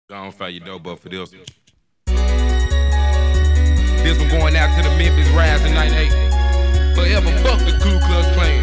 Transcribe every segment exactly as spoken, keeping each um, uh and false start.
Gonna fire your dope up for this one. This one going out to the Memphis Rising ninety-eight. Forever fuck the Ku Klux Klan.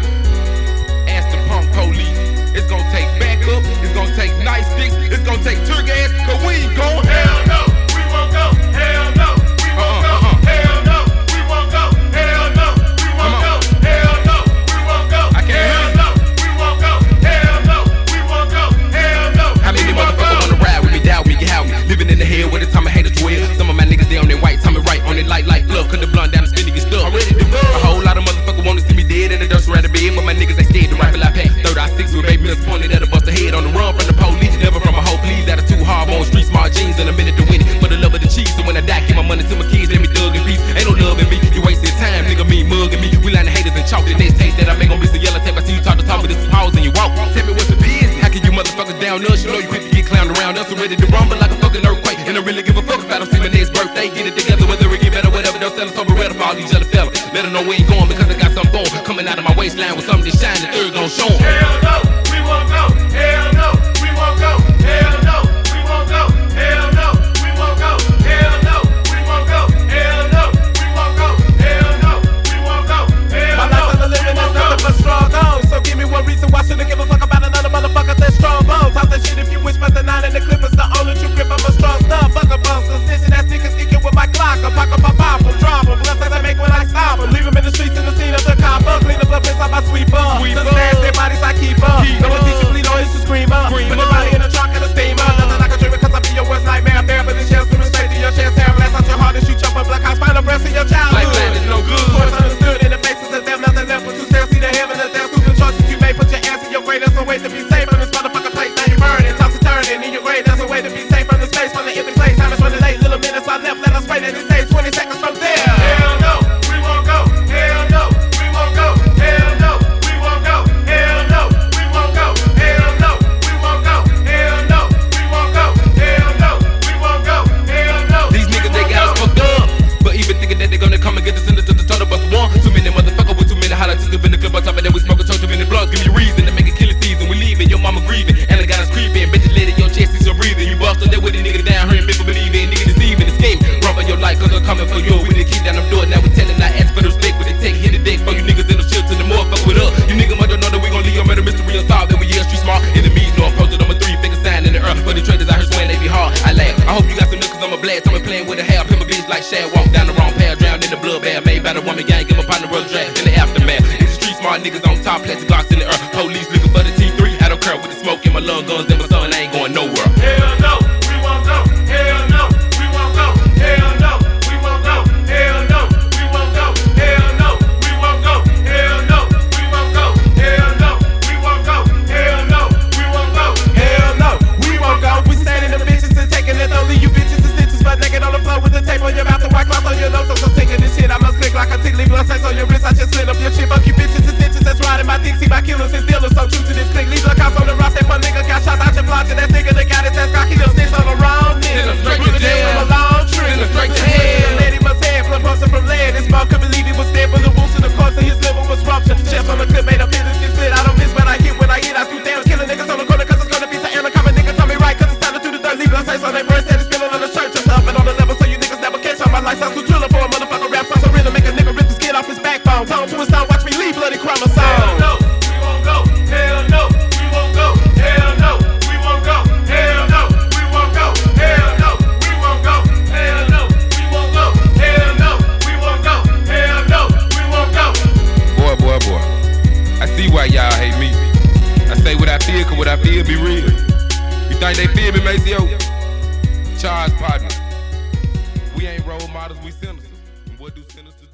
Ask the punk police. It's gonna take backup, it's gonna take nice sticks, it's gonna take tear gas, cause we ain't gon' hell no, we won't go, hell no, we won't go, hell no, we won't go, hell no, we won't go, hell no, we won't go, I can't hell no, we won't go, hell no, we won't go, hell no. How many motherfuckers wanna ride with me, doubt me, get how me? Living in the hell where the time I hate a twelve. Some of my niggas they on their white, time right on it light like love, cause the blunt down the spinning get stuck. I'm ready to go. A whole lot of motherfuckers wanna see me dead in the dust around the bed, but my niggas they scared to rifle I pack. Third eye six with baby mills pointed at a bust the head on the run from the police. Never from a hoe, please. Out of two hard on street smart jeans in a minute to win it. For the love of the cheese, so when I die, give my money to my kids, let me thug in peace. Ain't no love in me, you wasting time, nigga. Me mugging me. We line the haters and chalk the next tape that I make on be some yellow tape. I see you talk to talk, but this is pause and you walk. Tell me what's the business? How can you motherfuckers down us? You know you quick to get clowned around us. I'm ready to rumble like a fucking earthquake. And I really give a fuck if I don't see my next birthday. Get it together, whether it get better, whatever. Don't sell us over red for all these other fellas. Let them know we ain't going because I got something for 'em. Coming out of my waistline with something to shine, the third gon' show 'em. Hell no, we won't go. Hell no, we won't go. Hell no, we won't go. Hell no, we won't go. Hell no, we won't go. Hell no, we won't go. Hell no, we won't go. Hell no, my life of living is nothing but struggle. So give me one reason why shouldn't give a fuck about another motherfucker that's strong bones. Talk that shit if you wish, but the nine and the clip is the only true grip. I'm a strong stuff, fuck a bust. So snitching that niggas kicking with my clock. I pack up my pop, I'm drop 'em. Bless I make when I stop 'em. Leave 'em in the streets in the scene of the copper. Clean up the place on my sweeper. Just dance their bodies I keep up. No one teach you bleed or it's you scream up. Put your body in a trunk and a steamer. Nothing like a dream because I be your worst nightmare. Bear but the shells swimming straight through your chest. Hair blast out your heart and shoot your blood. House find a breast in your childhood. Lifeline is no good. Of course understood in the faces of them. Nothing left but to still see the heaven and death. Stupid choices you made. Put your ass in your grave. There's a way to be safe from this motherfucking place. Now you burning. Toss and turning in your grave. There's a way to be safe from this place. From the empty place. Time is running late. Little minutes are left. Let us wait and it saves twenty seconds from there. Hell no, we won't go. Hell no, we won't go. Hell no, we won't go. Hell no, we won't go. Hell no, we won't go. Hell no, we won't go. Hell no, we won't go. Hell no. These niggas they got us fucked up, but even thinking that they gonna come and get us into the tunnel bus one. Too many motherfuckers with too many highlights in the club on top of that we smoking too many blunts. Give me a reason to make a killing season. We leaving, your mama grieving, and I got us creeping. Bitches let it your chest is your breathing. You busted that with a nigga down here and make believe in nigga deceiving, escape. Run for your life cause I'm coming for you. We done keep down them doors, now we telling not ask for the respect. With the take, hit the deck for you niggas in the shit to the motherfucker with us. You niggas might don't know that we gon' leave your murder mystery unsolved. Then we yeah street smart enemies, know I'm posted on my three finger sign in the earth. But the traders out here swearing they be hard. I laugh. I hope you got some niggas on my blast. I'm playing with a half. Pin my bitch like Shad. Walk down the wrong path, drowned in the blood bath. Made by the woman gang, give my partner road drag in the aftermath. It's the street smart niggas on top, plastic glocks in the earth. Police looking for the T three. I don't care with the smoke in my lung guns and my son ain't going nowhere. Hell no, we won't go. Hell no, we won't go. Hell no, we won't go. Hell no, we won't go. Hell no, we won't go. Hell no, we won't go. Hell no, we won't go. Hell no, we won't go. Hell no, we won't go. We standing the bitches and taking it. Don't leave you bitches and stitches, but naked on the floor with the tape on your mouth and white cloth on your nose. So I'm taking this shit. I must click like a tick, leave blood sex on your wrist. I just slid up your shit. Fuck you bitches and stitches that's riding my dick. See my killers and dealers so true to this click. Leave the cops on the rock. That my nigga got shot out your block. That nigga that got his ass cocked. He done snitched on the wrong nigga. Straight to jail. A long trip. Straight to hell. Lady must have blood posted from lead. This mom couldn't believe he was dead for the wounds to the course and his liver was ruptured. Chest on the clip made a business get split. I don't miss when I hit. When I hit, I do damage. Killing niggas on the corner cause it's gonna be some anaconda. Nigga tell me right cause it's time to do the dirt. Leave the face on their breast. That is spilling on the shirt. Just up and on the level so you niggas never catch on. My life sounds too driller for a motherfucker rap song. So real to make a nigga rip the skin off his backbone. Tone to his sound, watch me leave bloody chromosome. Hell no, we won't go. Hell no, we won't go. Hell no, we won't go. Hell no, we won't go. Hell no, we won't go. Hell no, we won't go. Hell no, we won't go. Hell no, we won't go. Boy, boy, boy. I see why y'all hate me. I say what I feel, cause what I feel be real. You think they feel me, Maceo? Charge partner. We ain't role models, we senators. And what do senators